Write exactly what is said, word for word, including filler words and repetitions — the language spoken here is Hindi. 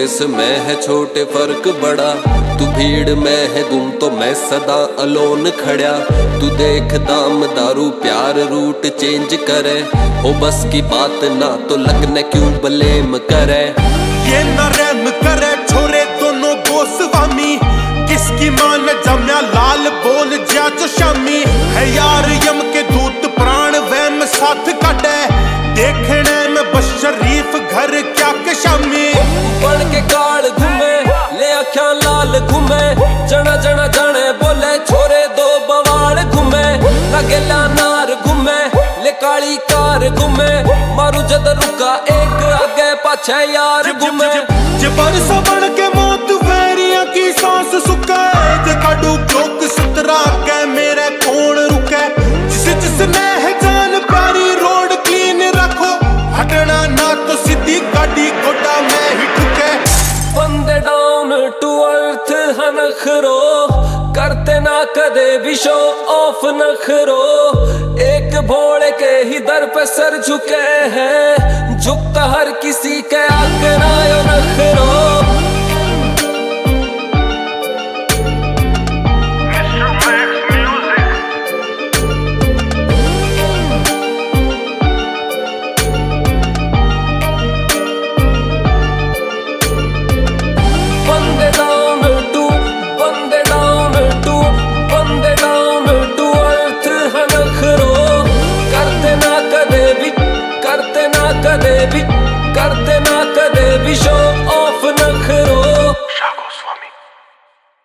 तेरस में है छोटे फर्क बड़ा, तू भीड़ में है गुम तो मैं सदा अलोन खड़ा। तू देख दाम दारू प्यार रूट चेंज करे, हो बस की बात ना तो लगने क्यों ब्लेम करे। ये न रहम करे छोरे दोनों गोस्वामी, किसकी मान जमया लाल बोल जा जो शामी है यार यम के दूत प्राण वैम साथ काटे, देखने में बस शरीफ घर क्या के शामी। बन के काल घूमे ले अख्या लाल घूमे, जना जना जाने बोले छोरे दो बवाल घूमे। लगेला नार घूमे ले काली कार घूमे, मारू जद रुका एक आगे पाछे यार घूमे। जे बरसा बन के मौत वैरिया की सांस सुके, जे काडू चौक सतरा के मेरे कौन रुके। जिस जिसने है जान प्यारी रोड क्लीन रखो, हटना ना तो सीधी गाड़ी गोटा में ही ठुके। बंदे डाउन टू अर्थ हनखरो, करते ना कदे भी शो ऑफ नखरो। एक भोले के ही दर पे सर झुके हैं, झुकता हर किसी के